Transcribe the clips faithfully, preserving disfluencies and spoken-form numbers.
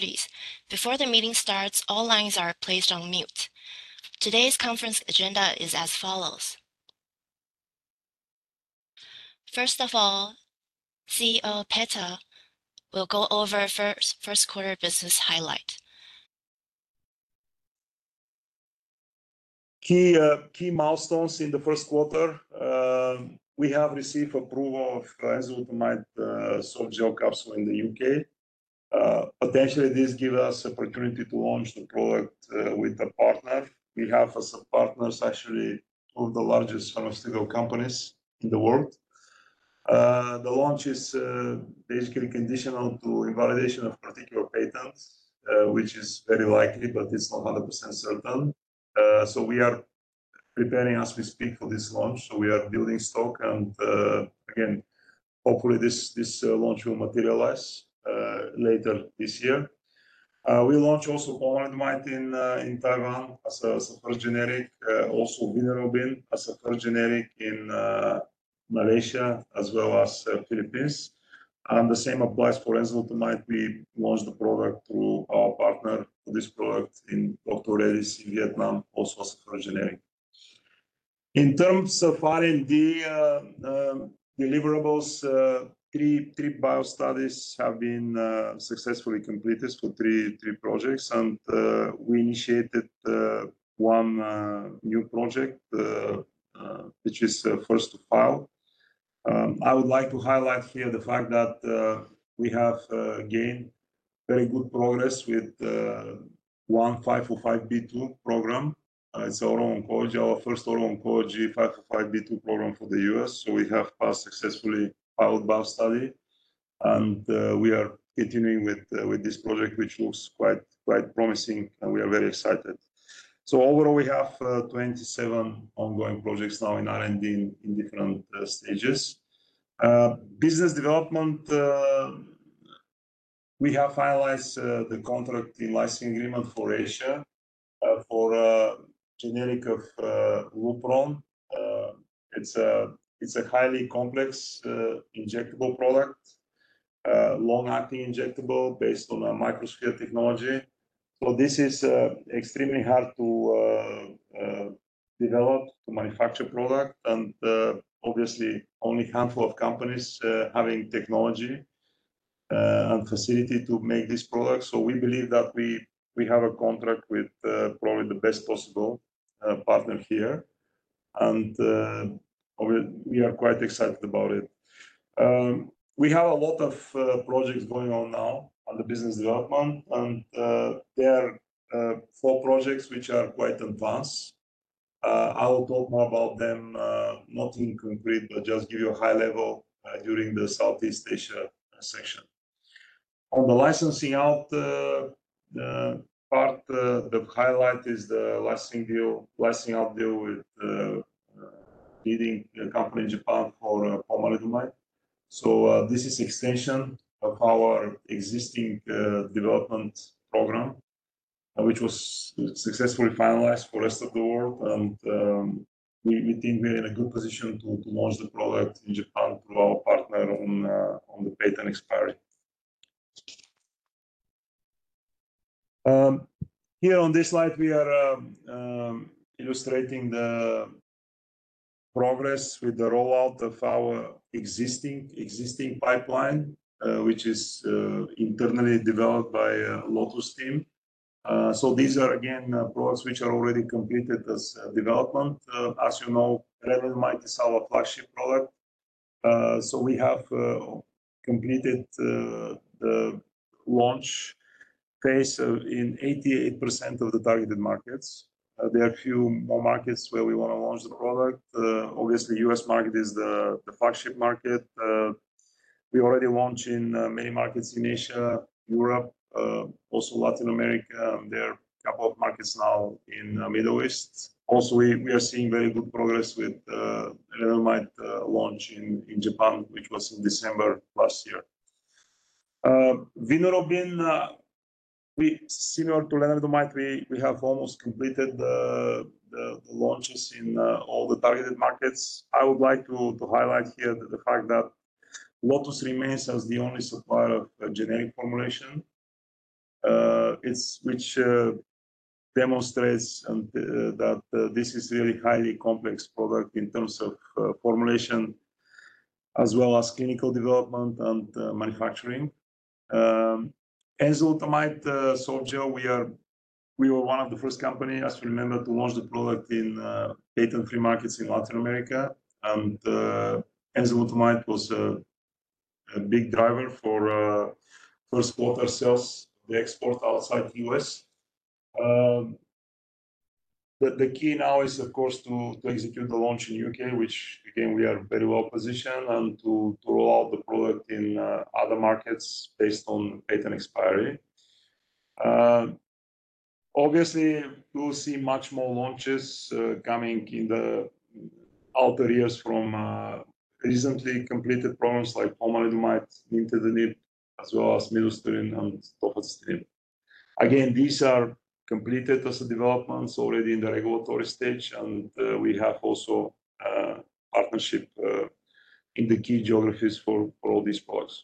Please, before the meeting starts, all lines are placed on mute. Today's conference agenda is as follows. First of all, C E O Peter will go over first, first quarter business highlight. Key, uh, key milestones in the first quarter. Uh, we have received approval of enzalutamide uh, soft gel capsule in the U K. Uh, potentially, this gives us opportunity to launch the product uh, with a partner. We have as a partners actually two of the largest pharmaceutical companies in the world. Uh, the launch is uh, basically conditional to invalidation of particular patents, uh, which is very likely, but it's not one hundred percent certain. Uh, so we are preparing as we speak for this launch. So we are building stock, and uh, again, hopefully this this uh, launch will materialize uh, later this year. Uh, we launch also pomalidomide in uh, in Taiwan as a, as a first generic. Uh, also vinorelbine as a first generic in uh, Malaysia as well as uh, Philippines. And the same applies for enzalutamide. We launched the product through our partner for this product in Doctor Reddy's in Vietnam, also as a first generic. In terms of R and D uh, uh, deliverables, uh, three three bio studies have been uh, successfully completed for three three projects, and uh, we initiated uh, one uh, new project, uh, uh, which is uh, first to file. Um, I would like to highlight here the fact that uh, we have uh, gained very good progress with uh, one five oh five B two program. Uh, it's oral oncology, our first oral oncology five oh five B two program for the U S. So we have passed successfully pilot bio study, and uh, we are continuing with uh, with this project, which looks quite quite promising, and we are very excited. So overall, we have uh, twenty-seven ongoing projects now in R and D in, in different uh, stages. Uh, business development, uh, we have finalized uh, the contract in licensing agreement for Asia uh, for uh, generic of uh, Lupron. Uh, it's a it's a highly complex uh, injectable product, uh, long-acting injectable based on a microsphere technology. So this is uh, extremely hard to uh, uh, develop, to manufacture product, and uh, obviously only handful of companies uh, having technology uh, and facility to make this product. So we believe that we we have a contract with uh, probably the best possible uh, partner here, and uh, we are quite excited about it. Um, we have a lot of uh, projects going on now on the business development, and uh, there are uh, four projects which are quite advanced. Uh, I will talk more about them, uh, not in concrete, but just give you a high level uh, during the Southeast Asia section. On the licensing out uh, uh, part, uh, the highlight is the licensing deal, licensing out deal with uh, leading company in Japan for uh, pomalidomide. So uh, this is extension of our existing uh, development program, uh, which was successfully finalized for the rest of the world, and um, we, we think we're in a good position to, to launch the product in Japan through our partner on uh, on the patent expiry. Um, here on this slide, we are um, um, illustrating the progress with the rollout of our existing existing pipeline, uh, which is uh, internally developed by uh, Lotus team. Uh, so these are again uh, products which are already completed as uh, development. Uh, as you know, lenalidomide is our flagship product. Uh, so we have uh, completed uh, the launch phase in eighty-eight percent of the targeted markets. Uh, there are a few more markets where we want to launch the product. Uh, obviously, U S market is the, the flagship market. Uh, we already launched in uh, many markets in Asia, Europe, uh, also Latin America. And there are a couple of markets now in uh, Middle East. Also, we, we are seeing very good progress with uh, lenalidomide uh, launch in, in Japan, which was in December last year. Uh, vinorelbine, uh, We, similar to lenalidomide, we, we have almost completed the, the, the launches in uh, all the targeted markets. I would like to, to highlight here the, the fact that Lotus remains as the only supplier of a generic formulation. Uh, it's which uh, demonstrates and, uh, that uh, this is really highly complex product in terms of uh, formulation, as well as clinical development and uh, manufacturing. Um, enzalutamide uh, soft gel, we are we were one of the first company, as you remember, to launch the product in uh, patent-free markets in Latin America, and uh, enzalutamide was a, a big driver for uh, first quarter sales, the export outside the U S. Um, the, the key now is, of course, to, to execute the launch in U K, which again we are very well positioned, and to, to roll out the product in uh, other markets based on patent expiry. Uh, obviously, we'll see much more launches uh, coming in the outer years from uh, recently completed programs like pomalidomide, nintedanib, as well as midostaurin and tofacitinib. Again, these are completed as a developments already in the regulatory stage, and uh, we have also uh, partnership uh, in the key geographies for, for all these products.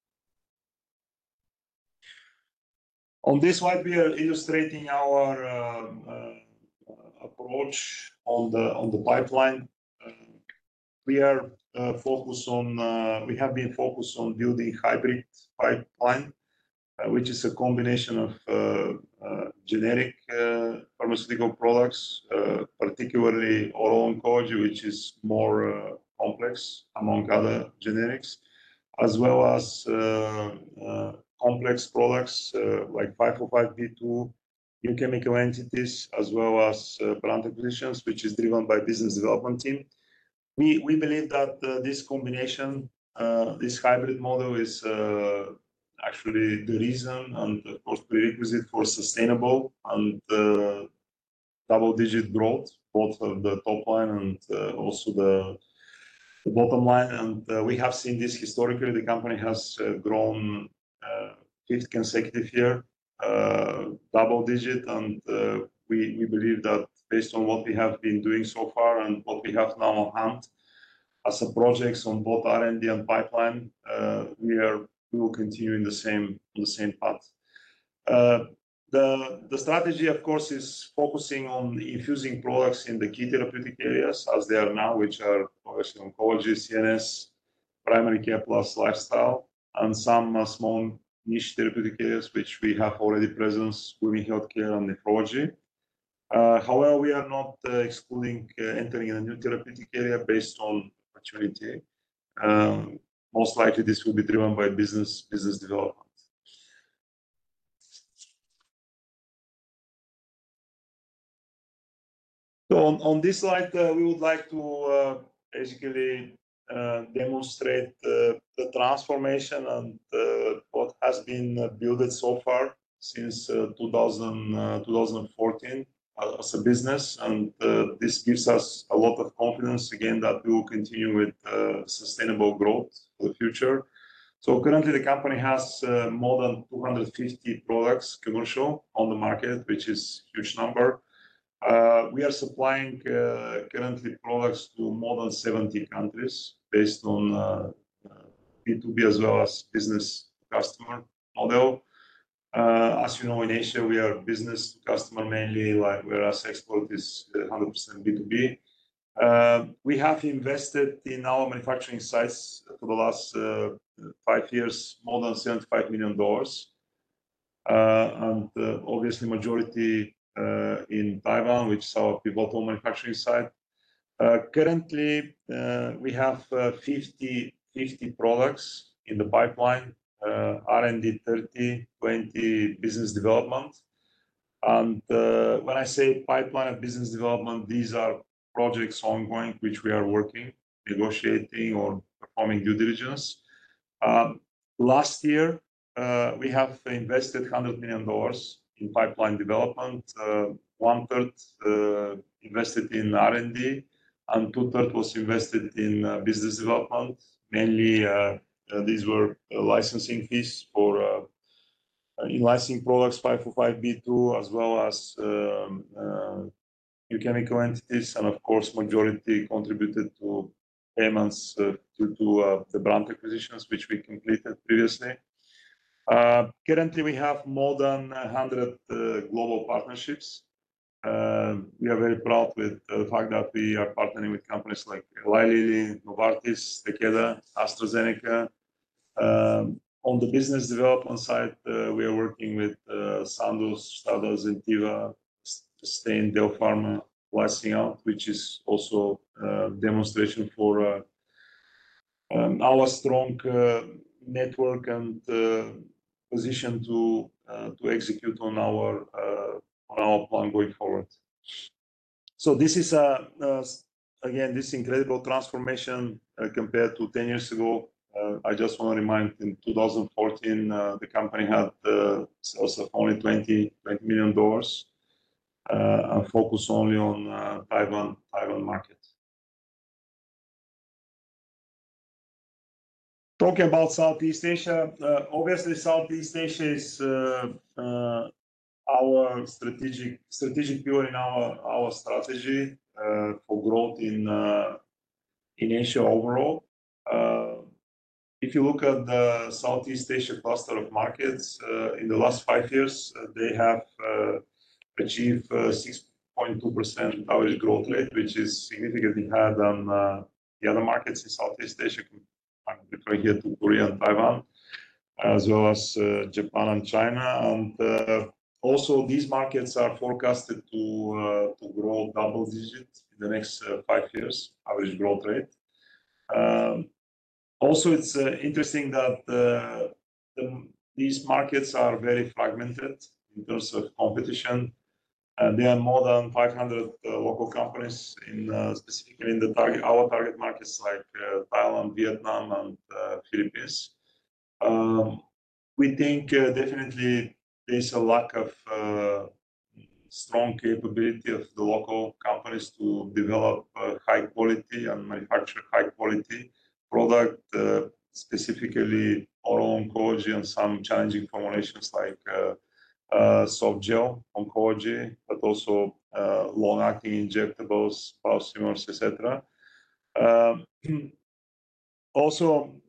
On this slide, we are illustrating our uh, uh, approach on the on the pipeline. Uh, we are uh, focused on. Uh, we have been focused on building hybrid pipeline, uh, which is a combination of uh, uh, generic uh, pharmaceutical products, uh, particularly oral oncology, which is more uh, complex among other generics, as well as uh, uh, complex products uh, like five oh five B two, new chemical entities, as well as uh, brand acquisitions, which is driven by business development team. We, we believe that uh, this combination, uh, this hybrid model is uh, actually the reason and of course prerequisite for sustainable and uh, double-digit growth, both of the top line and uh, also the, the bottom line. And uh, we have seen this historically. The company has uh, grown uh, fifth consecutive year, uh, double-digit, and uh, we we believe that based on what we have been doing so far and what we have now on hand as a projects on both R and D and pipeline, uh, we are we will continue in the same on the same path. Uh, the the strategy, of course, is focusing on infusing products in the key therapeutic areas as they are now, which are obviously oncology, C N S, primary care plus lifestyle, and some uh, small niche therapeutic areas which we have already presence, women healthcare and nephrology. Uh, however, we are not uh, excluding uh, entering in a new therapeutic area based on opportunity. Um, most likely, this will be driven by business business development. So on, on this slide, uh, we would like to uh, basically uh, demonstrate uh, the transformation and uh, what has been uh, built so far since uh, two thousand, uh, twenty fourteen uh, as a business. And uh, this gives us a lot of confidence, again, that we will continue with uh, sustainable growth for the future. So currently the company has uh, more than two hundred fifty products commercial on the market, which is a huge number. Uh, we are supplying uh, currently products to more than seventy countries based on uh, B two B as well as business customer model. Uh, as you know, in Asia, we are business to customer mainly, like whereas export is one hundred percent B two B. Uh, we have invested in our manufacturing sites for the last uh, five years, more than seventy-five million dollars. Uh, and uh, obviously majority uh, in Taiwan, which is our pivotal manufacturing site. Uh, currently, uh, we have uh, fifty, fifty products in the pipeline, uh, R and D thirty, twenty business development. And uh, when I say pipeline of business development, these are projects ongoing which we are working, negotiating, or performing due diligence. Um, last year, uh, we have invested one hundred million dollars in pipeline development. Uh, one third uh, invested in R and D, and two thirds was invested in uh, business development. Mainly, uh, uh, these were uh, licensing fees for uh, in licensing products five oh five B two, as well as um, uh, new chemical entities, and of course, majority contributed to payments uh, due to uh, the brand acquisitions, which we completed previously. Uh, currently, we have more than one hundred uh, global partnerships. Uh, we are very proud with the fact that we are partnering with companies like Eli Lilly, Novartis, Takeda, AstraZeneca. Um, on the business development side, uh, we are working with uh, Sandoz, Stada, Zentiva, Stein, Dell Pharma, licensing out, which is also a demonstration for uh, um, our strong uh, network and uh, position to uh, to execute on our uh, on our plan going forward. So this is a uh, again this incredible transformation uh, compared to ten years ago. Uh, I just want to remind, in two thousand fourteen, uh, the company had uh, sales of only twenty million dollars uh, and focus only on uh, Taiwan Taiwan market. Talking about Southeast Asia, uh, obviously Southeast Asia is uh, uh, our strategic strategic pillar in our our strategy uh, for growth in uh, in Asia overall. Uh, if you look at the Southeast Asia cluster of markets, uh, in the last five years, uh, they have uh, achieved uh, six point two percent average growth rate, which is significantly higher than uh, the other markets in Southeast Asia. I'm referring here to Korea and Taiwan, as well as uh, Japan and China. And uh, also, these markets are forecasted to uh, to grow double digit in the next uh, five years, average growth rate. Um, also, it's uh, interesting that uh, the, these markets are very fragmented in terms of competition. Uh, there are more than five hundred uh, local companies in uh, specifically in the target our target markets like uh, Thailand, Vietnam, and uh, Philippines. Um, we think uh, definitely there's a lack of uh, strong capability of the local companies to develop uh, high quality and manufacture high quality product, uh, specifically oral oncology and some challenging formulations like uh, uh, soft gel oncology, but also uh, long-acting injectables, biosimilars, et cetera. Um, also,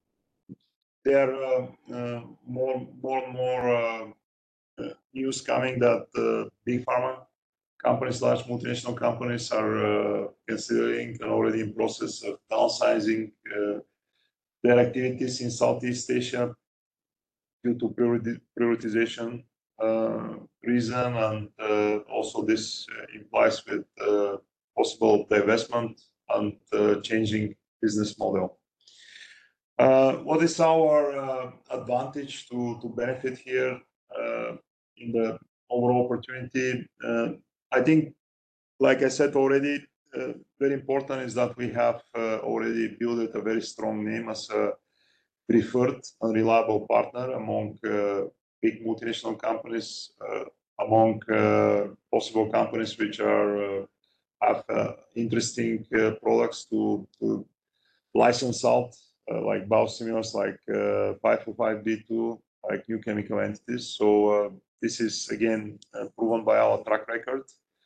there are uh, more, more and more uh, uh, news coming that uh, big pharma companies, large multinational companies, are uh, considering and already in process of downsizing uh, their activities in Southeast Asia due to priori prioritization uh, reason, and uh, also this uh, implies with uh, possible divestment and uh, changing business model. Uh, what is our uh, advantage to, to benefit here uh, in the overall opportunity? Uh, I think, like I said already, uh, very important is that we have uh, already built a very strong name as a preferred and reliable partner among uh, big multinational companies, uh, among uh, possible companies which are uh, have uh, interesting uh, products to, to license out, uh, like biosimilars, like uh, five oh five B two, like new chemical entities. So uh, this is again uh, proven by our track record.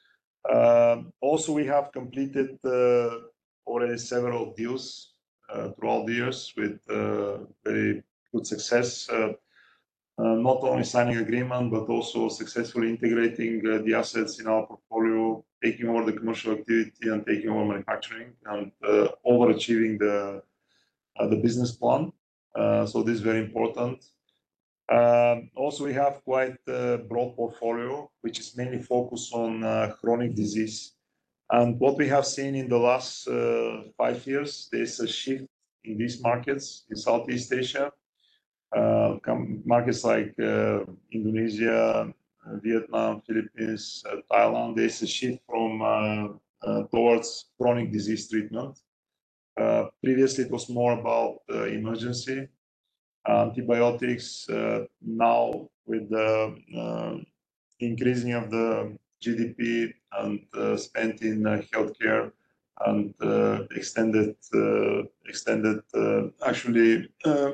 Uh, also, we have completed uh, already several deals uh, throughout the years with uh, very good success. Uh, uh, not only signing agreement, but also successfully integrating uh, the assets in our portfolio, taking over the commercial activity and taking over manufacturing, and uh, overachieving the uh, the business plan. Uh, so this is very important. Um, also, we have quite a broad portfolio, which is mainly focused on uh, chronic disease. And what we have seen in the last uh, five years, there's a shift in these markets in Southeast Asia. Uh, markets like uh, Indonesia, uh, Vietnam, Philippines, uh, Thailand, there's a shift from uh, uh, towards chronic disease treatment. Uh, previously, it was more about uh, emergency antibiotics. Uh, now, with the uh, increasing of the G D P and uh, spent in uh, healthcare and uh, extended, uh, extended uh, actually uh,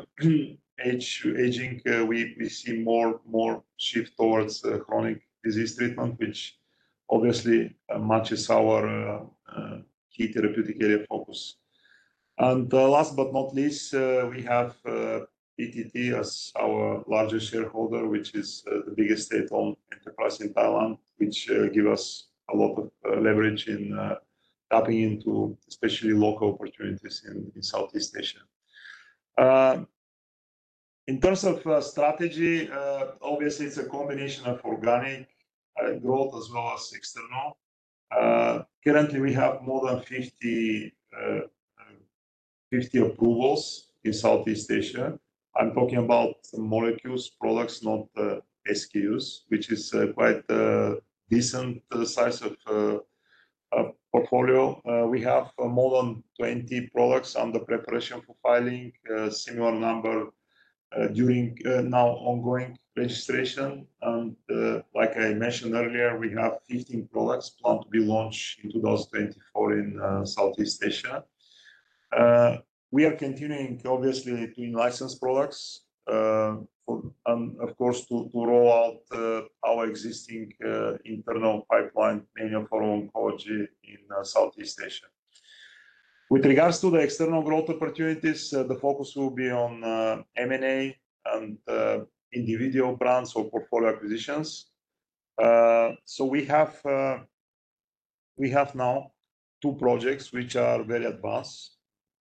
age aging, uh, we we see more more shift towards uh, chronic disease treatment, which obviously uh, matches our uh, uh, key therapeutic area focus. And uh, last but not least, uh, we have uh, P T T as our largest shareholder, which is uh, the biggest state-owned enterprise in Thailand, which uh, give us a lot of uh, leverage in uh, tapping into especially local opportunities in, in Southeast Asia. Uh, in terms of uh, strategy, uh, obviously it's a combination of organic uh, growth as well as external. Uh, currently, we have more than fifty, uh, fifty approvals in Southeast Asia. I'm talking about molecules, products, not uh, S K Us, which is uh, quite a decent uh, size of uh, uh, portfolio. Uh, we have uh, more than twenty products under preparation for filing, uh, similar number uh, during uh, now ongoing registration. And uh, like I mentioned earlier, we have fifteen products planned to be launched in two thousand twenty-four in uh, Southeast Asia. Uh, we are continuing, obviously, to in-license products, uh, for, and of course, to, to roll out uh, our existing uh, internal pipeline, mainly for oncology in uh, Southeast Asia. With regards to the external growth opportunities, uh, the focus will be on uh, M and A and uh, individual brands or portfolio acquisitions. Uh, so we have uh, we have now two projects which are very advanced.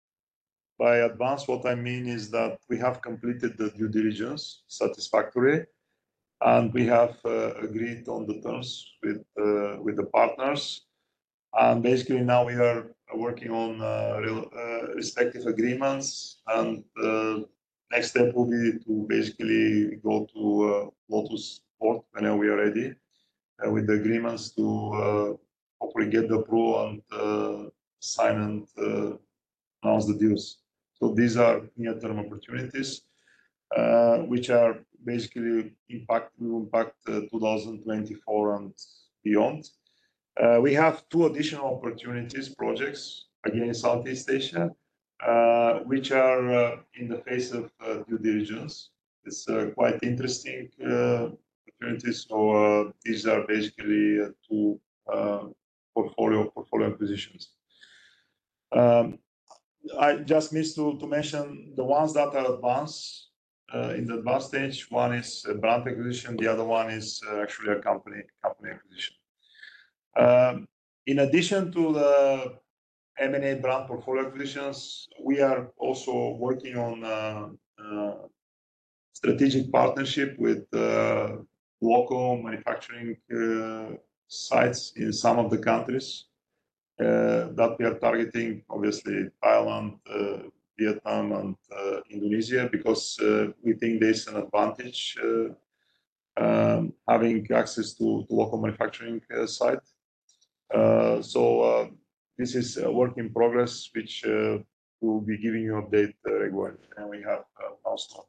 By advanced, what I mean is that we have completed the due diligence satisfactory, and we have uh, agreed on the terms with uh, with the partners. And basically now we are working on uh, real, uh, respective agreements, and uh, next step will be to basically go to uh, Lotus Port whenever we are ready uh, with the agreements to uh, hopefully get the approval and uh, sign and uh, announce the deals. So these are near-term opportunities, uh, which are basically impact will impact uh, two thousand twenty-four and beyond. Uh, we have two additional opportunities, projects, again in Southeast Asia, uh, which are uh, in the phase of uh, due diligence. It's uh, quite interesting uh, opportunities. So uh, these are basically uh, two uh, portfolio portfolio acquisitions. Um, I just missed to, to mention the ones that are advanced uh, in the advanced stage. One is a brand acquisition. The other one is uh, actually a company company acquisition. Um, in addition to the M and A brand portfolio acquisitions, we are also working on uh, uh, strategic partnership with uh, local manufacturing uh, sites in some of the countries uh, that we are targeting, obviously Thailand, uh, Vietnam, and uh, Indonesia, because uh, we think there's an advantage uh, um, having access to, to local manufacturing uh, site. Uh, so uh, this is a work in progress, which uh, we'll be giving you update uh, regularly, and we have uh, milestone.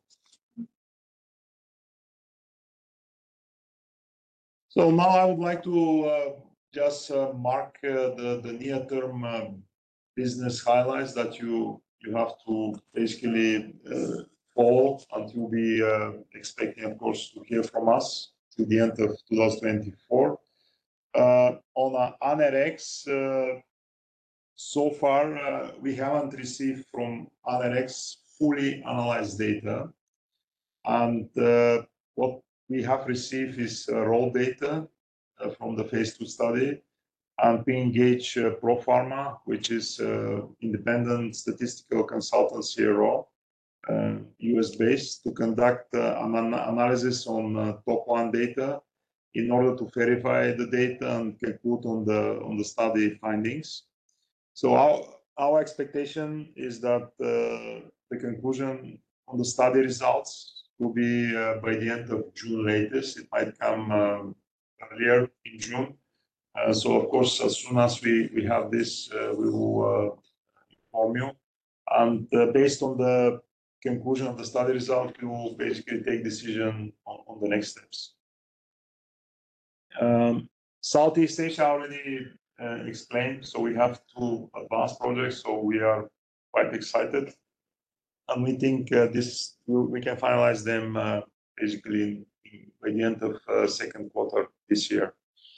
So now I would like to uh, just uh, mark uh, the, the near-term uh, business highlights that you you have to basically uh, follow, and you'll be uh, expecting, of course, to hear from us till the end of two thousand twenty-four. Uh, on uh, ANERX, uh, so far uh, we haven't received from ANERX fully analyzed data, and uh, what we have received is uh, raw data uh, from the phase two study, and we engage uh, ProPharma, which is uh, independent statistical consultant C R O, uh, U S based, to conduct uh, an analysis on uh, top line data in order to verify the data and conclude on the on the study findings. So our our expectation is that uh, the conclusion on the study results will be uh, by the end of June latest. It might come um, earlier in June. Uh, so of course, as soon as we, we have this, uh, we will uh, inform you. And uh, based on the conclusion of the study result, we will basically take decision on, on the next steps. Um, Southeast Asia already uh, explained, so we have two advanced projects, so we are quite excited. And we think uh, this we can finalize them uh, basically in, in, by the end of uh, second quarter this year.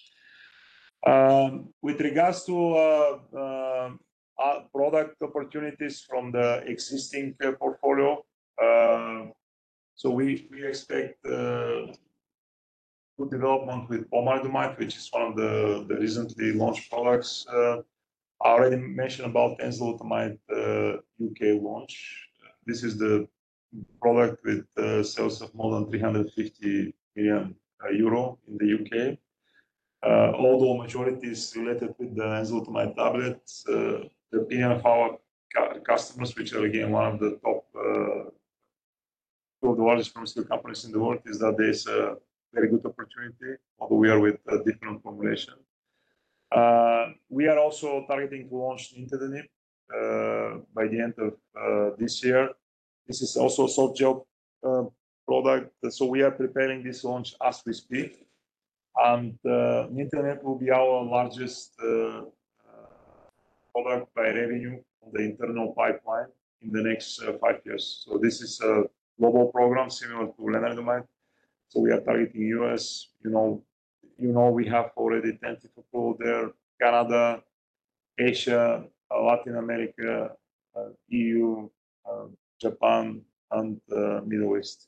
Um, with regards to uh, uh, product opportunities from the existing uh, portfolio, Uh, so we, we expect uh, good development with pomalidomide, which is one of the, the recently launched products. Uh, I already mentioned about enzalutamide uh, U K launch. This is the product with uh, sales of more than three hundred fifty million uh, euro in the U K. Uh, although majority is related with the enzalutamide tablets, uh, the opinion of our cu customers, which are again one of the top, uh, two of the largest pharmaceutical companies in the world, is that there's a very good opportunity, although we are with a different formulation. Uh, we are also targeting to launch nintedanib uh, by the end of uh, this year. This is also a soft gel uh, product, so we are preparing this launch as we speak. And uh, nintedanib will be our largest uh, product by revenue on the internal pipeline in the next uh, five years. So this is a global program similar to lenalidomide. So we are targeting U S. You know, you know we have already tentative approval there. Canada, Asia, uh, Latin America, uh, E U, uh, Japan, and uh, Middle East.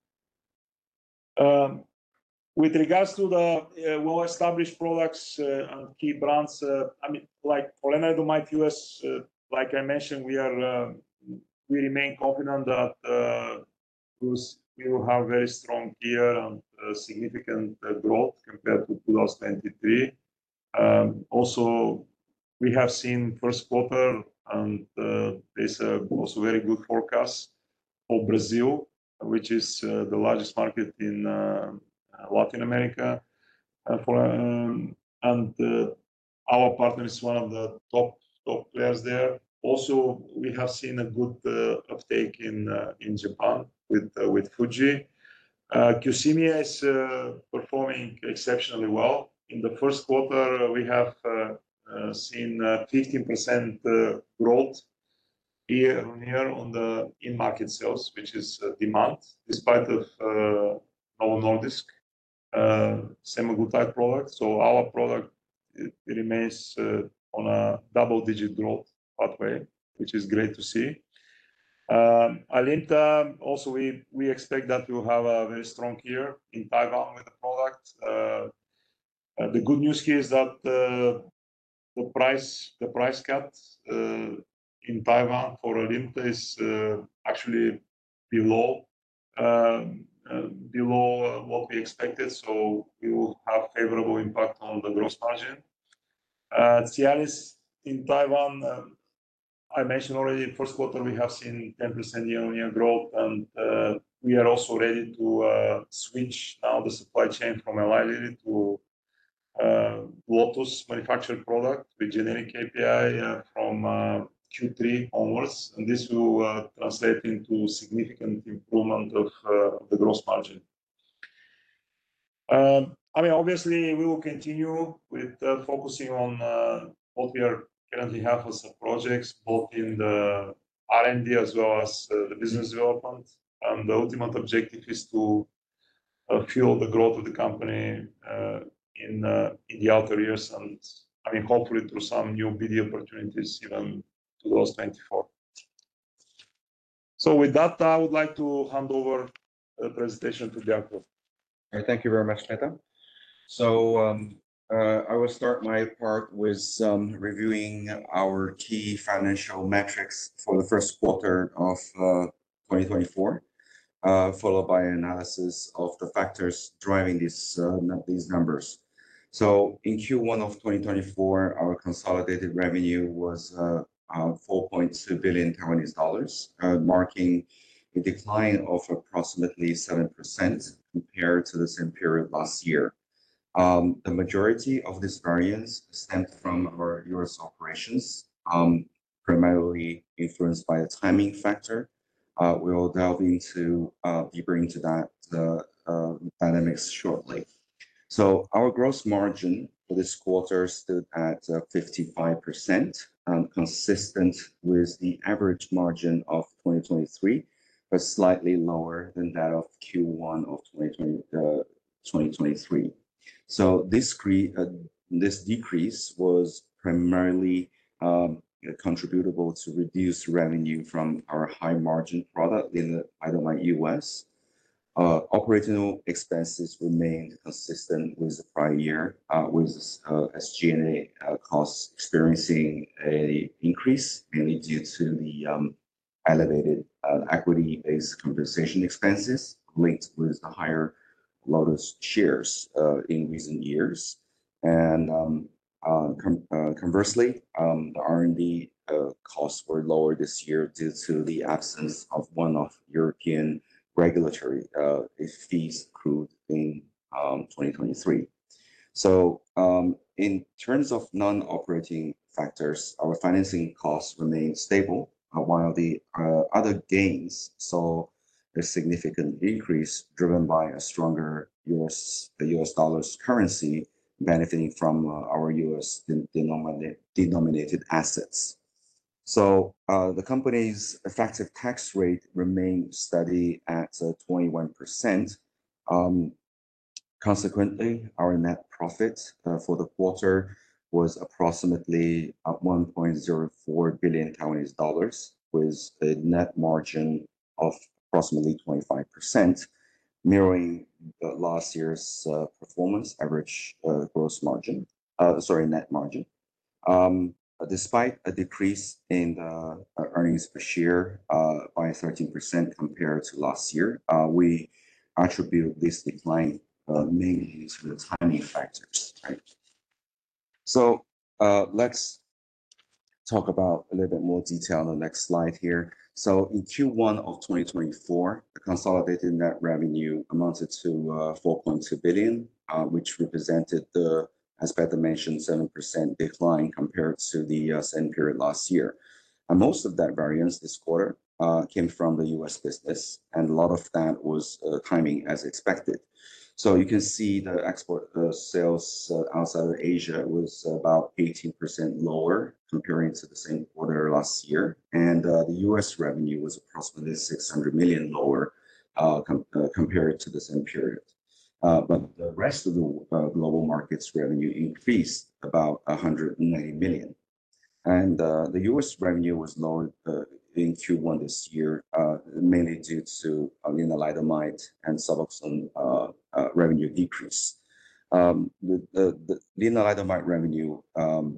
Um, with regards to the uh, well-established products uh, and key brands, uh, I mean, like for lenalidomide U S, uh, like I mentioned, we are uh, we remain confident that uh, we will have very strong year and uh, significant uh, growth compared to two thousand twenty-three. Um, also, we have seen first quarter, and uh, there's a also very good forecast for Brazil, which is uh, the largest market in uh, Latin America. Uh, for, um, and uh, our partner is one of the top top players there. Also, we have seen a good uh, uptake in uh, in Japan with uh, with Fuji. Uh, Qsymia is uh, performing exceptionally well. In the first quarter, uh, we have uh, uh, seen uh, fifteen percent uh, growth year on year on the in-market sales, which is uh, demand, despite of uh, Novo Nordisk uh, semaglutide product. So our product it, it remains uh, on a double-digit growth pathway, which is great to see. Um, Alimta, also we, we expect that we'll have a very strong year in Taiwan with the product. Uh, uh, the good news here is that uh, the price the price cut uh, in Taiwan for Alimta is uh, actually below um, uh, below uh, what we expected, so we will have favorable impact on the gross margin. Uh, Cialis in Taiwan. Uh, I mentioned already, first quarter we have seen ten percent year-on-year growth, and uh, we are also ready to uh, switch now the supply chain from Eli Lilly to uh, Lotus manufactured product with generic A P I uh, from uh, Q three onwards, and this will uh, translate into significant improvement of uh, the gross margin. Um, I mean, obviously, we will continue with uh, focusing on uh, what we are currently have as projects, both in the R and D as well as uh, the business development. And the ultimate objective is to uh, fuel the growth of the company uh, in uh, in the outer years, and I mean, hopefully through some new B D opportunities, even two thousand twenty-four. So with that, I would like to hand over the presentation to Darko. All right, thank you very much, Meta. So um, uh, I will start my part with um, reviewing our key financial metrics for the first quarter of uh, twenty twenty-four, uh, followed by an analysis of the factors driving these uh, these numbers. So in Q one of twenty twenty-four, our consolidated revenue was uh, uh, four point two billion Taiwanese dollars, uh, marking a decline of approximately seven percent compared to the same period last year. Um, the majority of this variance stemmed from our U S operations, um, primarily influenced by the timing factor. Uh, we will delve into uh, deeper into that uh, uh, dynamics shortly. So our gross margin for this quarter stood at uh, fifty-five percent, um, consistent with the average margin of twenty twenty-three, but slightly lower than that of Q one of twenty twenty, uh, twenty twenty-three. So this, cre uh, this decrease was primarily um, contributable to reduce revenue from our high margin product in the Lidomide U S. Uh, operational expenses remained consistent with the prior year, uh, with uh, S G and A uh, costs experiencing a increase, mainly due to the um, elevated uh, equity-based compensation expenses linked with the higher Lotus shares uh, in recent years. And um, uh, com uh, conversely, um, the R and D uh, costs were lower this year due to the absence of one-off European regulatory uh, fees accrued in um, twenty twenty-three. So um, in terms of non-operating factors, our financing costs remain stable, uh, while the uh, other gains saw a significant increase driven by a stronger U S the U S dollars currency benefiting from uh, our U S denominated, denominated assets. So uh, the company's effective tax rate remained steady at uh, twenty-one percent. Um, consequently, our net profit uh, for the quarter was approximately uh, one point zero four billion Taiwanese dollars, with a net margin of approximately twenty-five percent, mirroring uh, last year's uh, performance average uh, gross margin, uh, sorry, net margin. Um, despite a decrease in the uh, earnings per share uh, by thirteen percent compared to last year, uh, we attribute this decline uh, mainly to the timing factors, right? So uh, let's talk about a little bit more detail on the next slide here. So in Q one of twenty twenty-four, the consolidated net revenue amounted to uh, four point two billion, uh, which represented the, as Peter mentioned, seven percent decline compared to the uh, same period last year. And most of that variance this quarter uh, came from the U S business, and a lot of that was uh, timing as expected. So you can see the export uh, sales uh, outside of Asia was about eighteen percent lower comparing to the same quarter last year. And uh, the U S revenue was approximately six hundred million lower uh, com uh, compared to the same period. Uh, but the rest of the uh, global markets revenue increased about one hundred ninety million. And uh, the U S revenue was lower uh, in Q one this year, uh, mainly due to uh, lenalidomide and Suboxone uh, uh, revenue decrease. Um, the, the, the lenalidomide revenue um,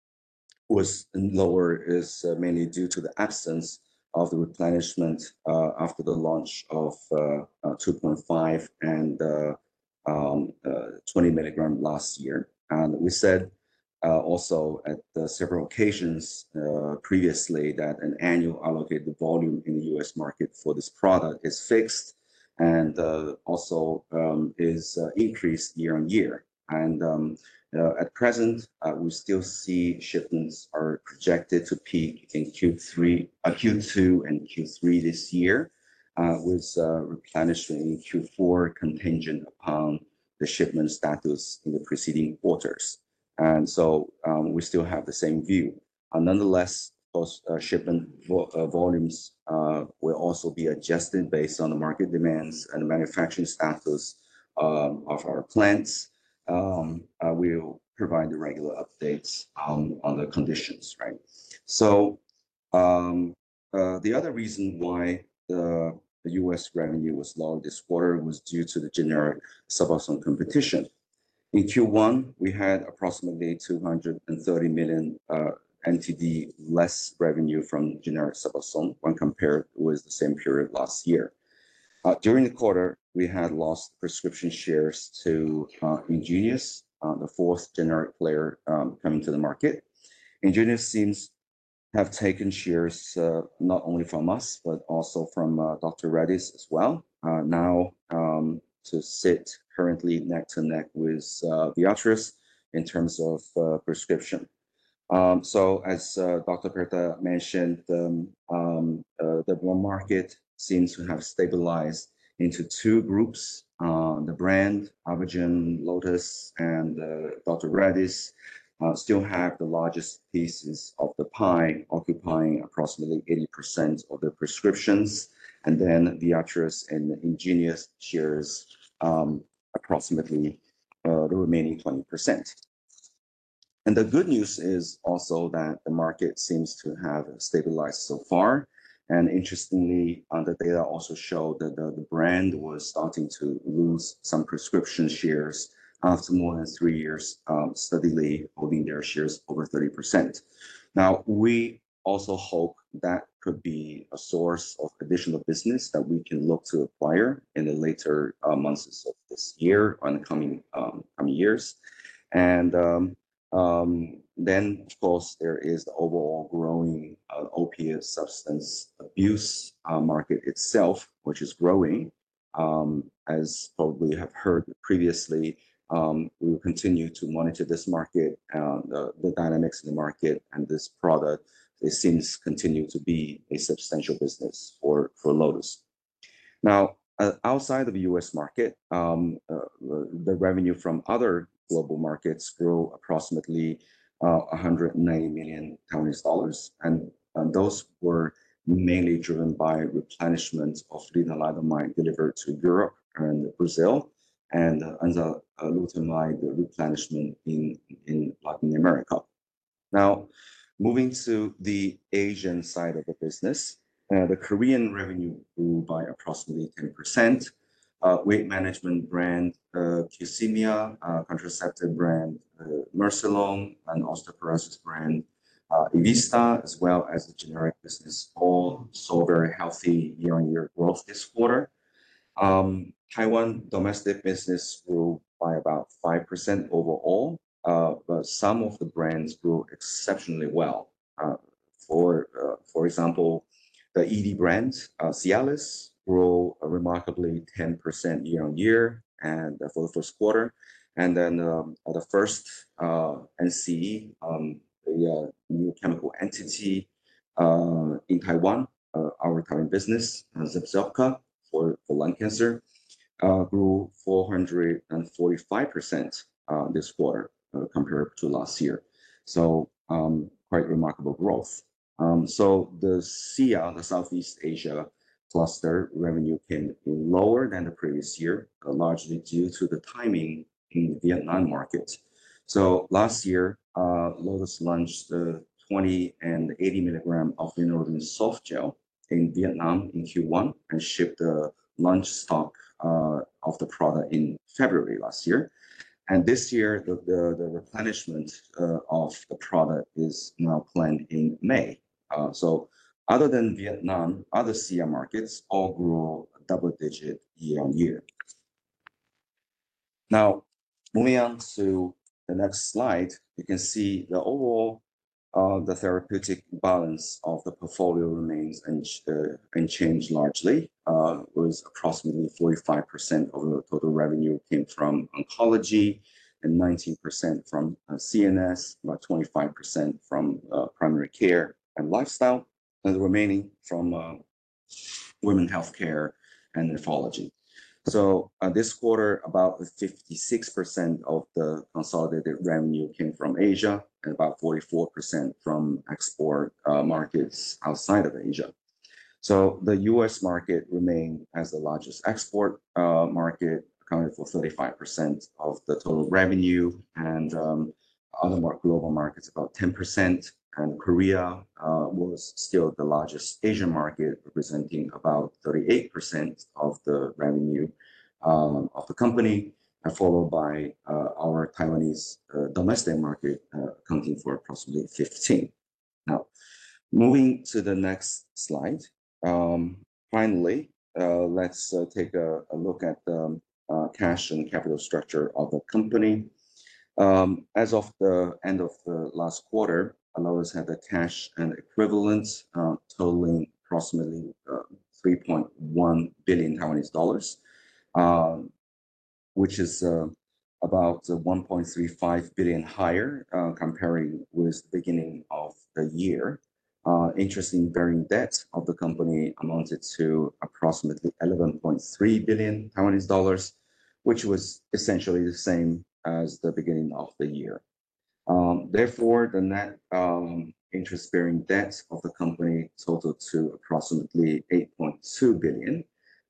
was lower is uh, mainly due to the absence of the replenishment uh, after the launch of uh, uh, two point five and uh, um, uh, twenty milligram last year. And we said uh, also at uh, several occasions uh, previously that an annual allocated volume in the U S market for this product is fixed and uh, also um, is uh, increased year on year. And um, uh, at present, uh, we still see shipments are projected to peak in Q three, uh, Q two and Q three this year, uh, with uh, replenishment in Q four contingent upon the shipment status in the preceding quarters. And so um, we still have the same view. Uh, nonetheless, those uh, shipment vo uh, volumes uh, will also be adjusted based on the market demands and the manufacturing status um, of our plants. Um, uh, we'll provide the regular updates um, on the conditions, right? So um, uh, the other reason why the, the U S revenue was low this quarter was due to the generic Suboxone competition. In Q one, we had approximately two hundred thirty million uh, N T D less revenue from generic Suboxone when compared with the same period last year. Uh, during the quarter, we had lost prescription shares to uh, Ingenious, uh, the fourth generic player um, coming to the market. Ingenious seems have taken shares uh, not only from us, but also from uh, Doctor Reddy's as well. Uh, now um, to sit currently neck to neck with uh, Viatris in terms of uh, prescription. Um, so as uh, Doctor Perta mentioned, um, um, uh, the market seems to have stabilized into two groups, uh, the brand, Avigen, Lotus, and uh, Doctor Reddy's uh, still have the largest pieces of the pie, occupying approximately eighty percent of the prescriptions, and then Viatris and Ingenious shares um, approximately uh, the remaining twenty percent. And the good news is also that the market seems to have stabilized so far. And interestingly, uh, the data also show that the, the brand was starting to lose some prescription shares after more than three years um, steadily holding their shares over thirty percent. Now, we also hope that could be a source of additional business that we can look to acquire in the later uh, months of this year or in the coming, um, coming years. And um, um, then, of course, there is the overall growing uh, opiate substance abuse uh, market itself, which is growing. Um, as probably you have heard previously, um, we will continue to monitor this market, uh, the, the dynamics in the market, and this product. It seems continue to be a substantial business for, for Lotus. Now, uh, outside of the U S market, um, uh, the revenue from other global markets grew approximately uh, one hundred ninety million Taiwanese dollars, and, and those were mainly driven by replenishment of lenalidomide delivered to Europe and Brazil, and uh, enzalutamide replenishment in, in Latin America. Now, moving to the Asian side of the business, uh, the Korean revenue grew by approximately ten percent. Uh, weight management brand uh, Qsymia, uh, contraceptive brand uh, Mercilon, and osteoporosis brand uh, Evista, as well as the generic business, all saw very healthy year-on-year growth this quarter. Um, Taiwan domestic business grew by about five percent overall, uh, but some of the brands grew exceptionally well. Uh, for, uh, for example, the E D brand, uh, Cialis, grew a remarkably ten percent year on year and uh, for the first quarter. And then um, the first uh, N C E, um, the uh, new chemical entity uh, in Taiwan, uh, our Taiwan business, uh, Zepzelca, for, for lung cancer, uh, grew four hundred forty-five percent uh, this quarter uh, compared to last year. So um, quite remarkable growth. Um, so the S I A, the Southeast Asia cluster revenue came in lower than the previous year, uh, largely due to the timing in the Vietnam market. So last year, uh, Lotus launched the twenty and eighty milligram of Vinodin soft gel in Vietnam in Q one and shipped the launch stock uh, of the product in February last year. And this year, the, the, the replenishment uh, of the product is now planned in May. Uh, so other than Vietnam, other S I A markets all grew double digit year on year. Now, moving on to the next slide, you can see the overall uh, the therapeutic balance of the portfolio remains uh, unchanged largely, uh, was approximately forty-five percent of the total revenue came from oncology and nineteen percent from uh, C N S, about twenty-five percent from uh, primary care and lifestyle, and the remaining from uh, women healthcare and nephrology. So uh, this quarter, about fifty-six percent of the consolidated revenue came from Asia and about forty-four percent from export uh, markets outside of Asia. So the U S market remained as the largest export uh, market, accounted for thirty-five percent of the total revenue, and um, other more global markets about ten percent. And Korea uh, was still the largest Asian market, representing about thirty-eight percent of the revenue um, of the company, uh, followed by uh, our Taiwanese uh, domestic market, uh, accounting for approximately fifteen. Now, moving to the next slide. Um, finally, uh, let's uh, take a, a look at the uh, cash and capital structure of the company. Um, as of the end of the last quarter, Lotus had a cash and equivalents uh, totaling approximately uh, three point one billion Taiwanese dollars, um, which is uh, about uh, one point three five billion higher uh, comparing with the beginning of the year. Uh, interest-bearing debt of the company amounted to approximately eleven point three billion Taiwanese dollars, which was essentially the same as the beginning of the year. Um, therefore, the net um, interest-bearing debt of the company totaled to approximately eight point two billion.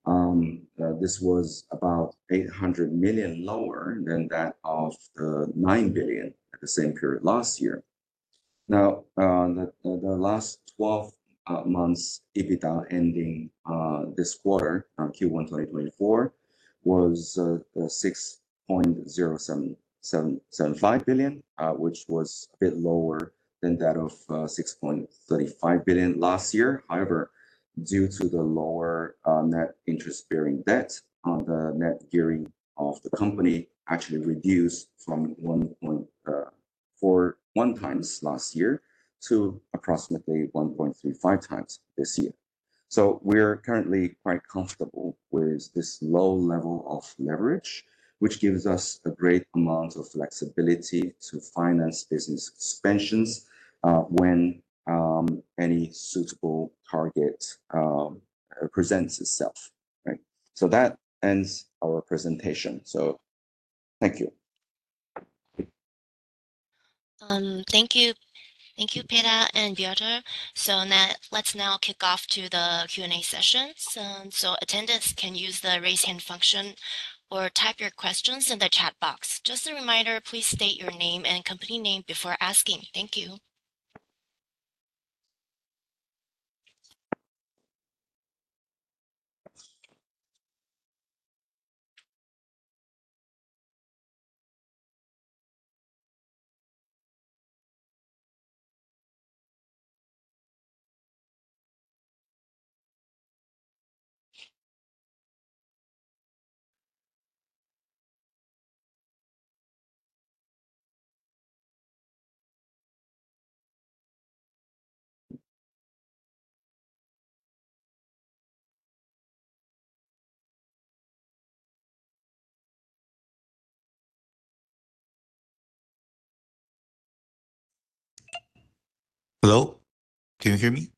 Um, uh, this was about eight hundred million lower than that of the nine billion the same period last year. Now, uh, the, the last twelve uh, months EBITDA ending uh, this quarter, uh, Q one twenty twenty-four, was uh, six point zero seven seven five billion, uh, which was a bit lower than that of uh, six point three five billion last year. However, due to the lower uh, net interest-bearing debt, uh, the net gearing of the company actually reduced from one point four one times last year to approximately one point three five times this year. So we're currently quite comfortable with this low level of leverage, which gives us a great amount of flexibility to finance business expansions uh, when um, any suitable target um, presents itself, right? So that ends our presentation. So thank you. Um, thank you. Thank you, Peter and Piotr. So now let's now kick off to the Q and A sessions. Um, so attendees can use the raise hand function or type your questions in the chat box. Just a reminder, please state your name and company name before asking. Thank you. Hello, can you hear me?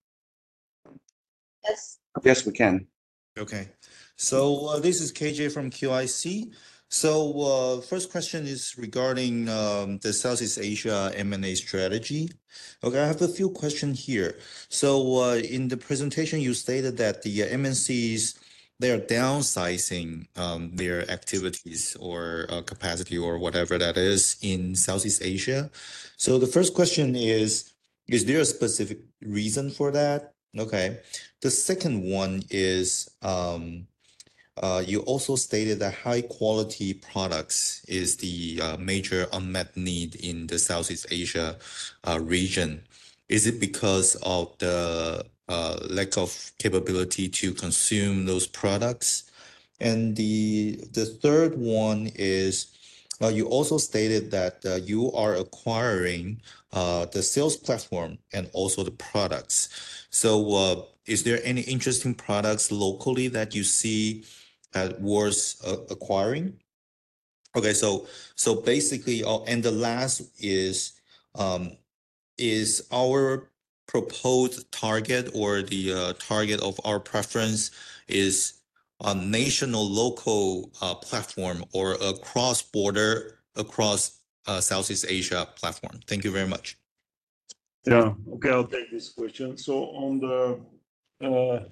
Yes. Yes, we can. Okay, so uh, this is K J from Q I C. So uh, first question is regarding um, the Southeast Asia M and A strategy. Okay, I have a few questions here. So uh, in the presentation, you stated that the uh, M N Cs, they are downsizing um, their activities or uh, capacity or whatever that is in Southeast Asia. So the first question is, is there a specific reason for that? Okay. The second one is um, uh, you also stated that high quality products is the uh, major unmet need in the Southeast Asia uh, region. Is it because of the uh, lack of capability to consume those products? And the the third one is uh, you also stated that uh, you are acquiring uh, the sales platform and also the products. So, uh, is there any interesting products locally that you see that worth uh, acquiring? Okay, so so basically, uh, and the last is um, is our proposed target or the uh, target of our preference is a national local uh, platform or a cross-border across uh, Southeast Asia platform? Thank you very much. Yeah, okay, I'll take this question. So on the uh,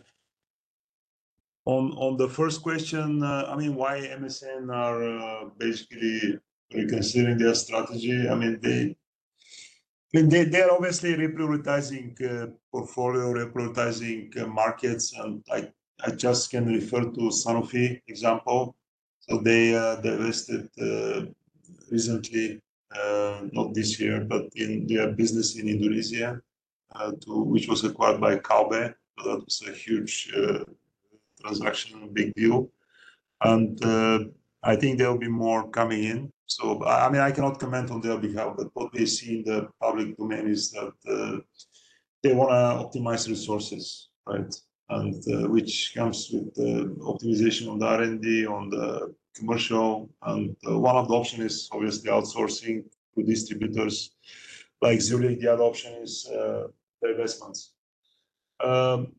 on on the first question, uh, I mean, why M S N are uh, basically reconsidering their strategy? I mean, they I mean, they, they're obviously reprioritizing uh, portfolio, reprioritizing uh, markets, and I, I just can refer to Sanofi example. So they uh, divested uh, recently, uh, not this year, but in their business in Indonesia, uh, to which was acquired by Kalbe. So that was a huge uh, transaction, big deal, and uh, I think there will be more coming in. So, I mean, I cannot comment on their behalf, but what we see in the public domain is that uh, they want to optimize resources, right? And uh, which comes with the optimization on the R and D, on the commercial, and uh, one of the options is obviously outsourcing to distributors like Zurich. The other option is uh, divestments. Um,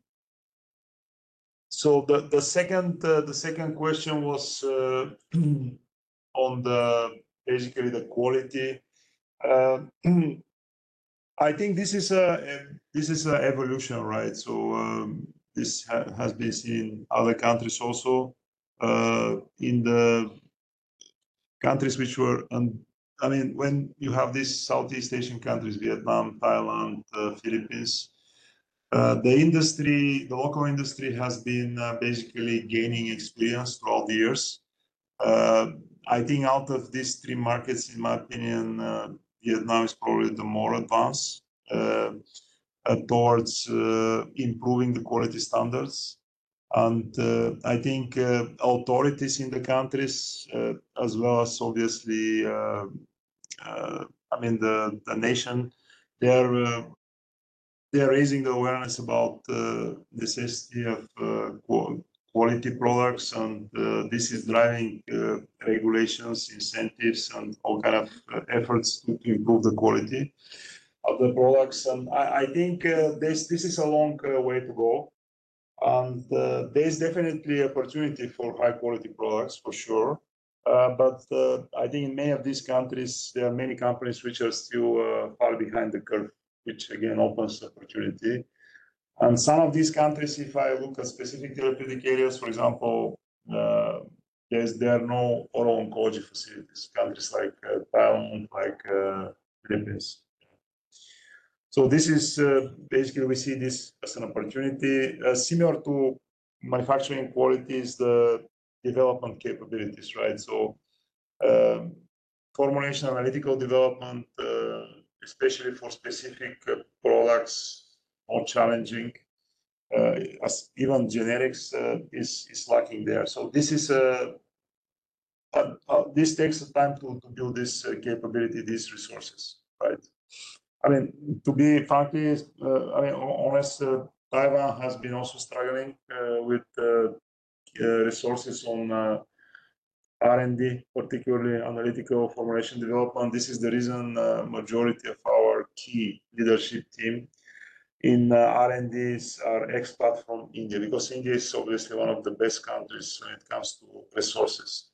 so the the second uh, the second question was uh, on the basically the quality. Uh, I think this is a this is an evolution, right? So um, this ha has been seen in other countries also. Uh, in the countries which were un I mean, when you have these Southeast Asian countries, Vietnam, Thailand, uh, Philippines, uh, the industry, the local industry has been uh, basically gaining experience throughout the years. Uh, I think out of these three markets, in my opinion, uh, Vietnam is probably the more advanced uh, uh, towards uh, improving the quality standards. And uh, I think uh, authorities in the countries, uh, as well as obviously, uh, uh, I mean, the, the nation, they're uh, they're raising the awareness about the necessity of uh, quality products, and uh, this is driving uh, regulations, incentives, and all kind of uh, efforts to, to improve the quality of the products. And I, I think uh, this this is a long uh, way to go, and uh, there's definitely opportunity for high quality products for sure. Uh, but uh, I think in many of these countries, there are many companies which are still uh, far behind the curve, which again opens opportunity. And some of these countries, if I look at specific therapeutic areas, for example, uh, there's, there are no oral oncology facilities, countries like uh, Thailand, like uh, Philippines. So this is uh, basically, we see this as an opportunity. Uh, similar to manufacturing quality is the development capabilities, right? So um, formulation analytical development, uh, especially for specific uh, products, more challenging. Uh, as even generics uh, is is lacking there. So this is a uh, uh, this takes time to, to build this uh, capability, these resources, right? I mean, to be frankly, uh, I mean, honest, uh, Taiwan has been also struggling uh, with uh, uh, resources on uh, R and D, particularly analytical formulation development. This is the reason uh, majority of our key leadership team in uh, R and Ds are expat from India, because India is obviously one of the best countries when it comes to resources.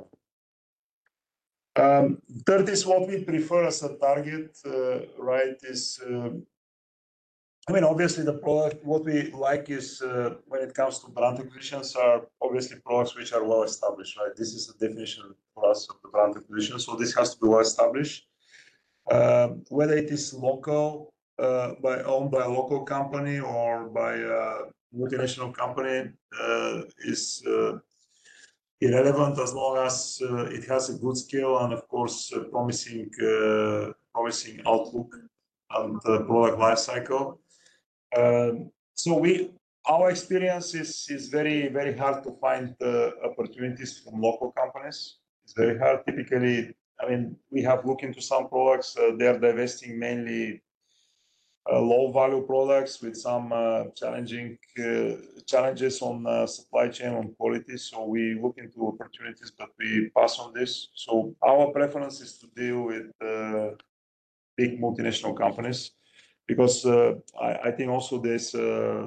Um, third is what we prefer as a target, uh, right, is, uh, I mean, obviously the product, what we like is uh, when it comes to brand acquisitions are obviously products which are well established, right? This is the definition for us of the brand acquisition. So this has to be well established. Uh, whether it is local, uh, by owned by a local company or by a multinational company uh, is uh, irrelevant as long as uh, it has a good skill and of course uh, promising uh, promising outlook and uh, product life cycle. Um, so we our experience is is very very hard to find uh, opportunities from local companies. It's very hard. Typically, I mean, we have looked into some products. Uh, they are divesting mainly uh, low value products with some uh, challenging uh, challenges on uh, supply chain, on quality. So we look into opportunities, but we pass on this. So our preference is to deal with uh, big multinational companies, because uh, I, I think also there's uh,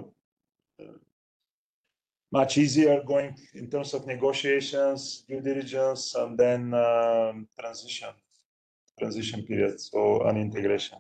much easier going in terms of negotiations, due diligence, and then um, transition, transition period, so an integration.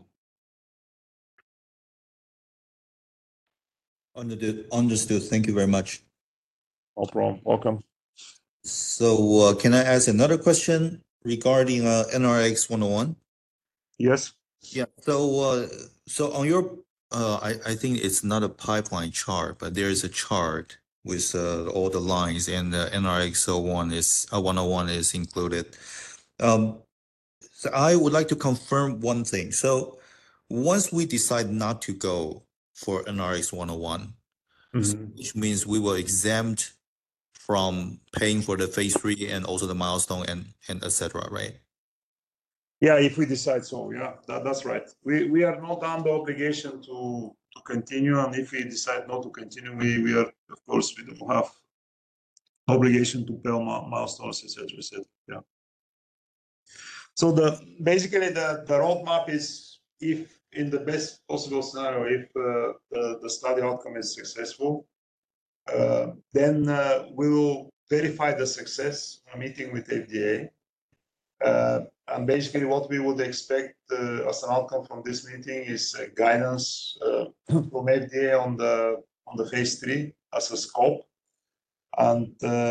Understood. Understood. Thank you very much. No problem. Welcome. So uh, can I ask another question regarding uh, N R X one oh one? Yes. Yeah. So uh, so on your uh, I I think it's not a pipeline chart, but there is a chart with uh, all the lines, and the N R X one is uh, one oh one is included. Um, so I would like to confirm one thing. So once we decide not to go for N R X one oh one, Mm-hmm. which means we will exempt from paying for the phase three and also the milestone and and et cetera, right? Yeah, if we decide so, yeah, that, that's right. We we are not under obligation to to continue, and if we decide not to continue, we we are, of course, we don't have obligation to pay milestones, et cetera, et cetera. Yeah. So the basically the the roadmap is, if in the best possible scenario, if uh, the the study outcome is successful, uh, then uh, we will verify the success in a meeting with F D A. Uh, and basically what we would expect uh, as an outcome from this meeting is uh, guidance uh, from F D A on the on the phase three as a scope, and uh,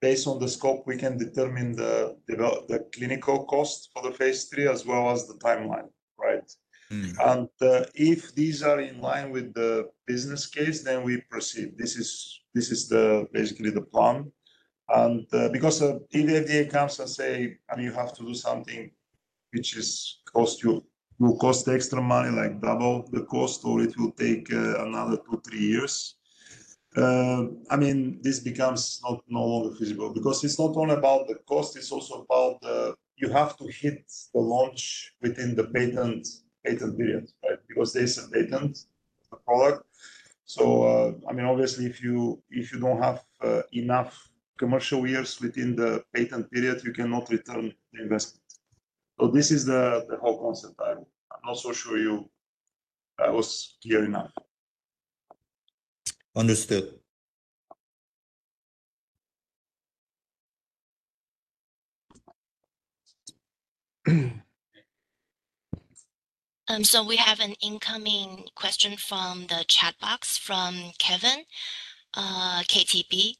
based on the scope, we can determine the develop, the clinical cost for the phase three as well as the timeline, right? Mm. And uh, if these are in line with the business case, then we proceed. This is this is the basically the plan. And uh, because uh, if the F D A comes and say, I mean, you have to do something which is cost you will cost extra money, like double the cost, or it will take uh, another two three years. Uh, I mean, this becomes not no longer feasible because it's not only about the cost; it's also about the you have to hit the launch within the patent patent period, right? Because there's a patent the product. So uh, I mean, obviously, if you if you don't have uh, enough commercial years within the patent period, you cannot return the investment. So this is the the whole concept. I'm, I'm not so sure you I was clear enough. Understood. Um, so we have an incoming question from the chat box from Kevin, uh, K T B.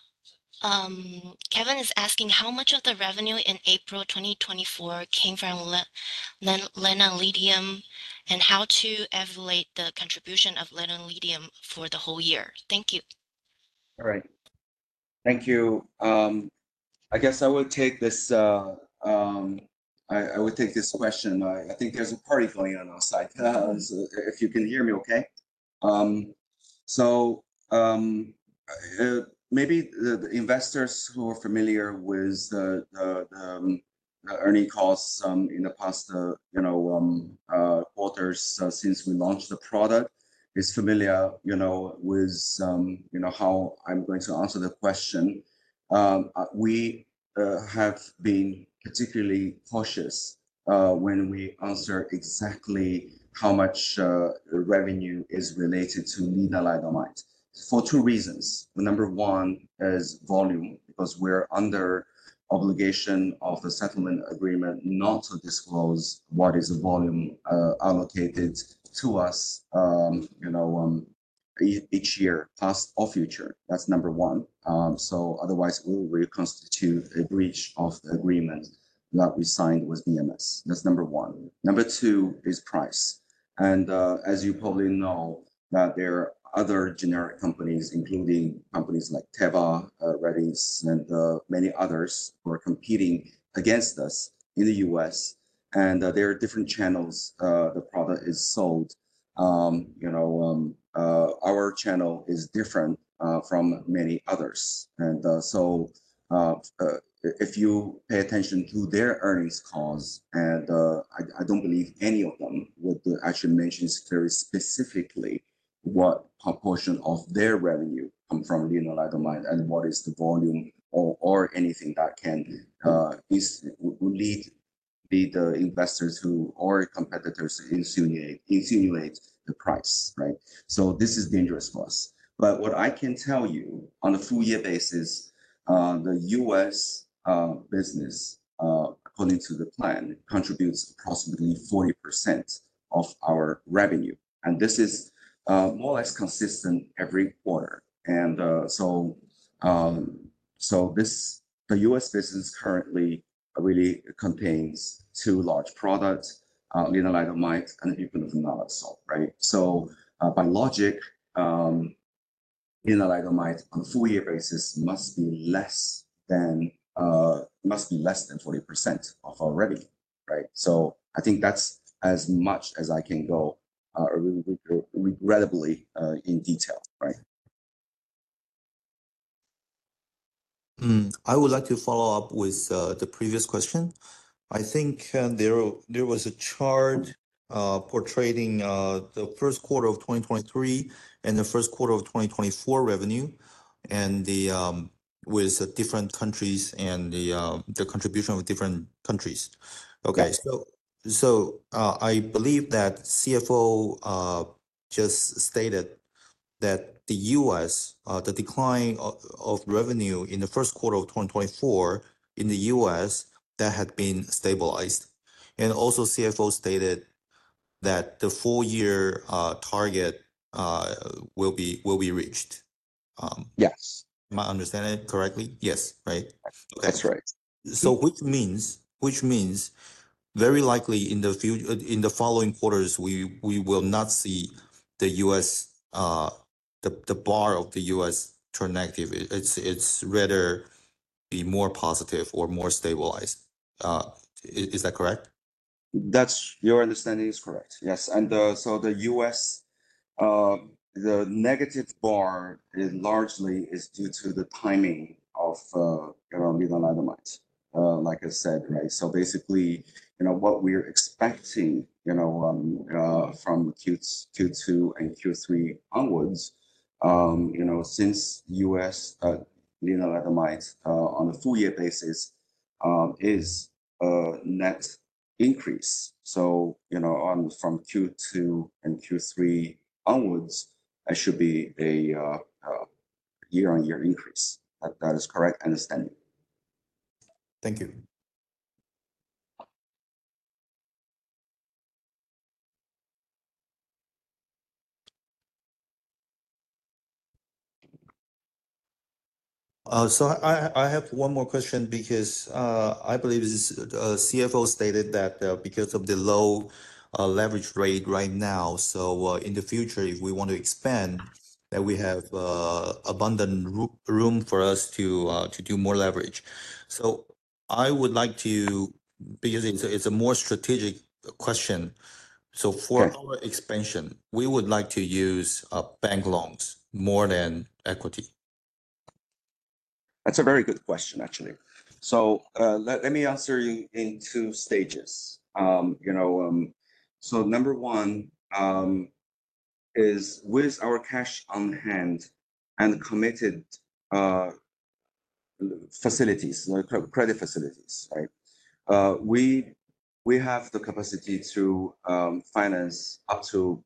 Um, Kevin is asking how much of the revenue in April twenty twenty-four came from le- len- lenalidomide and how to evaluate the contribution of lenalidomide for the whole year. Thank you. All right. Thank you. Um, I guess I would take this. Uh, um, I, I would take this question. I, I think there's a party going on outside. Uh, so if you can hear me, okay. Um, so um, uh, maybe the, the investors who are familiar with the, the, the, um, the earning calls um, in the past, uh, you know, um, uh, quarters uh, since we launched the product is familiar, you know, with um, you know how I'm going to answer the question. Um, uh, we uh, have been particularly cautious uh, when we answer exactly how much uh, revenue is related to lenalidomide for two reasons. Number one is volume, because we're under obligation of the settlement agreement not to disclose what is the volume uh, allocated to us, um, you know, um, each year, past or future. That's number one. Um, so otherwise, it will constitute a breach of the agreement that we signed with B M S. That's number one. Number two is price. And uh, as you probably know, that there are other generic companies, including companies like Teva, uh, Redis, and uh, many others who are competing against us in the U S. And uh, there are different channels uh, the product is sold. Um, you know, um, uh, our channel is different uh, from many others. And uh, so uh, uh, if you pay attention to their earnings calls, and uh, I, I don't believe any of them would actually mention very specifically what proportion of their revenue come from lenalidomide and what is the volume or, or anything that can uh, is, lead lead the investors who or competitors to insinuate insinuate the price, right? So this is dangerous for us. But what I can tell you on a full year basis, uh, the U S uh, business, uh, according to the plan, contributes approximately forty percent of our revenue, and this is uh, more or less consistent every quarter. And uh, so, um, so this the U S business currently really contains two large products, uh, lenalidomide and buprenorphine naloxone, right? So uh, by logic, um, lenalidomide on a full year basis must be less than uh, must be less than forty percent of our revenue, right? So I think that's as much as I can go, uh, regrettably, uh, in detail, right? Mm, I would like to follow up with uh, the previous question. I think uh, there there was a chart uh, portraying uh, the first quarter of twenty twenty-three and the first quarter of twenty twenty-four revenue, and the um, with uh, different countries and the uh, the contribution of different countries. Okay, Yeah. so so uh, I believe that C F O uh, just stated that the U S, uh, the decline of, of revenue in the first quarter of twenty twenty-four in the U S that had been stabilized. And also C F O stated that the full year uh, target uh, will be will be reached. Um, Yes. Am I understanding it correctly? Yes, right? Okay. That's right. So which means, which means very likely in the future, in the following quarters, we we will not see the U S uh the the bar of the U S turn negative. It- It's it's rather be more positive or more stabilized. Uh, i- is that correct? That's your understanding is correct. Yes, and uh, so the U S uh, the negative bar is largely is due to the timing of uh, you know lenalidomide. Uh, like I said, right? So basically, you know what we're expecting, you know, um, uh, from Q Q2 and Q three onwards, um, you know, since U S uh, lenalidomide uh, on a full year basis um, is a net increase. So you know, on from Q two and Q three onwards, that should be a uh, uh, year-on-year increase. That, that is correct understanding. Thank you. Uh, so I, I have one more question because uh, I believe this uh, C F O stated that uh, because of the low uh, leverage rate right now, so uh, in the future, if we want to expand, that we have uh, abundant ro- room for us to uh, to do more leverage. So I would like to, because it's a, it's a more strategic question. So for Okay. our expansion, we would like to use uh, bank loans more than equity. That's a very good question, actually. So uh, let, let me answer you in two stages. Um, you know, um, so number one um, is with our cash on hand and committed uh, facilities, you know, credit facilities, right? Uh, we we have the capacity to um, finance up to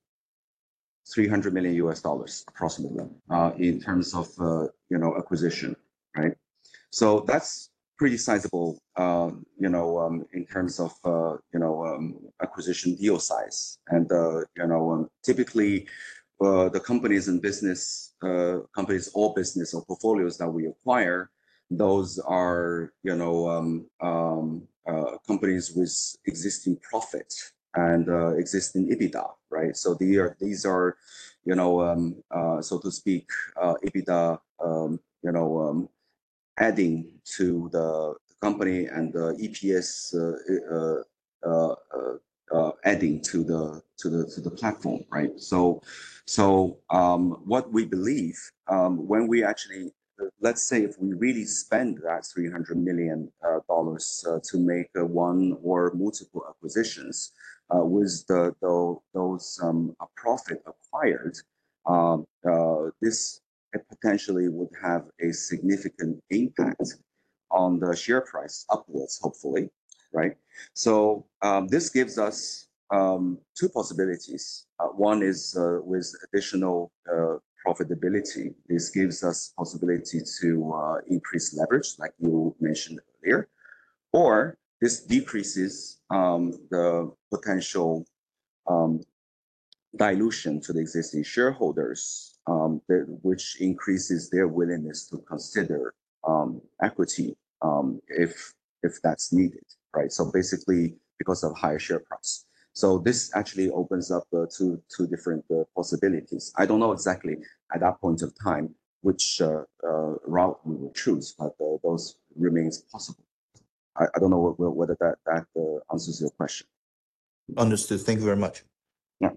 three hundred million U S dollars approximately uh, in terms of uh, you know acquisition, right? So that's pretty sizable, uh, you know, um, in terms of uh, you know um, acquisition deal size, and uh, you know um, typically uh, the companies and business uh, companies or business or portfolios that we acquire, those are you know um, um, uh, companies with existing profit and uh, existing EBITDA, right? So they are these are, you know, um, uh, so to speak, uh, EBITDA, um, you know, um, adding to the company and the E P S uh, uh, uh, uh, adding to the to the to the platform, right? So, so um, what we believe um, when we actually let's say if we really spend that three hundred million dollars uh, to make uh, one or multiple acquisitions uh, with the, the those um, profit acquired, um, uh, this it potentially would have a significant impact on the share price upwards, hopefully, right? So um, this gives us um, two possibilities. Uh, one is uh, with additional uh, profitability. This gives us possibility to uh, increase leverage, like you mentioned earlier, or this decreases um, the potential um, dilution to the existing shareholders, um, that, which increases their willingness to consider um, equity um, if if that's needed, right? So basically, because of higher share price. So this actually opens up uh, two two different uh, possibilities. I don't know exactly at that point of time which uh, uh, route we will choose, but uh, those remains possible. I, I don't know whether that that uh, answers your question. Understood. Thank you very much. Yeah.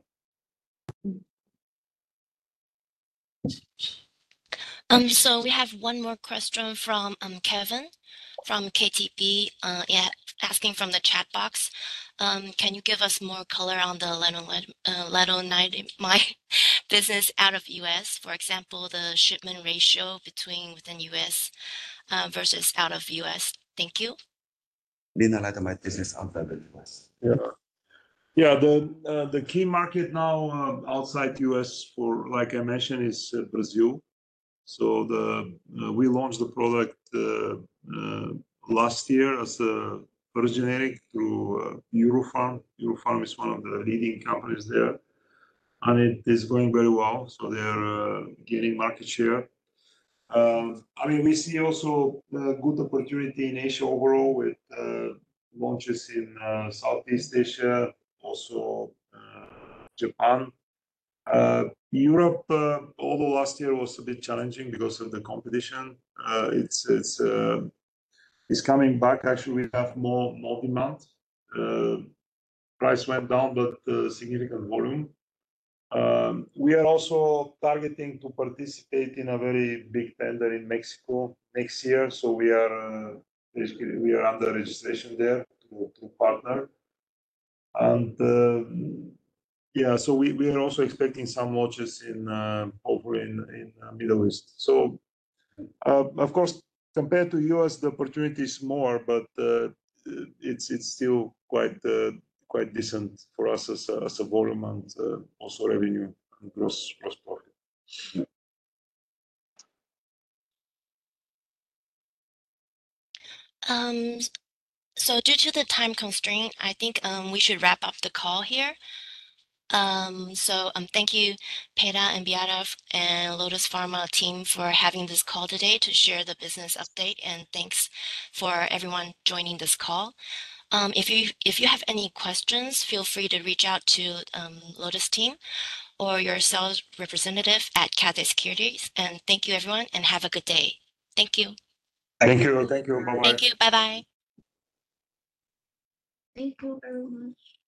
Um, so we have one more question from um Kevin from K T P. Uh, yeah, asking from the chat box. Um, can you give us more color on the lenalidomide business out of U S? For example, the shipment ratio between within U S uh, versus out of U S. Thank you. Lenalidomide business outside the U S. Yeah. Yeah, the uh, the key market now uh, outside U S for, like I mentioned, is uh, Brazil. So the uh, we launched the product uh, uh, last year as a first generic through uh, Eurofarm. Eurofarm is one of the leading companies there, and it is going very well. So they're uh, gaining market share. Um, I mean, we see also a good opportunity in Asia overall with uh, launches in uh, Southeast Asia, also uh, Japan. Uh, Europe, uh, although last year was a bit challenging because of the competition, uh, it's it's uh, it's coming back. Actually, we have more more demand. Uh, price went down, but uh, significant volume. Um, we are also targeting to participate in a very big tender in Mexico next year. So we are uh, basically we are under registration there to, to partner. And uh, yeah, so we, we are also expecting some launches in uh, hopefully in in uh, Middle East. So uh, of course, compared to U S, the opportunity is more, but uh, it's it's still quite uh, quite decent for us as a, as a volume and uh, also revenue and gross gross profit. Um, so due to the time constraint, I think um, we should wrap up the call here. Um, so um, thank you, Peta and Beata and Lotus Pharma team for having this call today to share the business update, and thanks for everyone joining this call. Um, if you if you have any questions, feel free to reach out to um, Lotus team or your sales representative at Cathay Securities. And thank you, everyone, and have a good day. Thank you. Thank you. Thank you. Bye bye. Thank you. Bye bye. Thank you very much.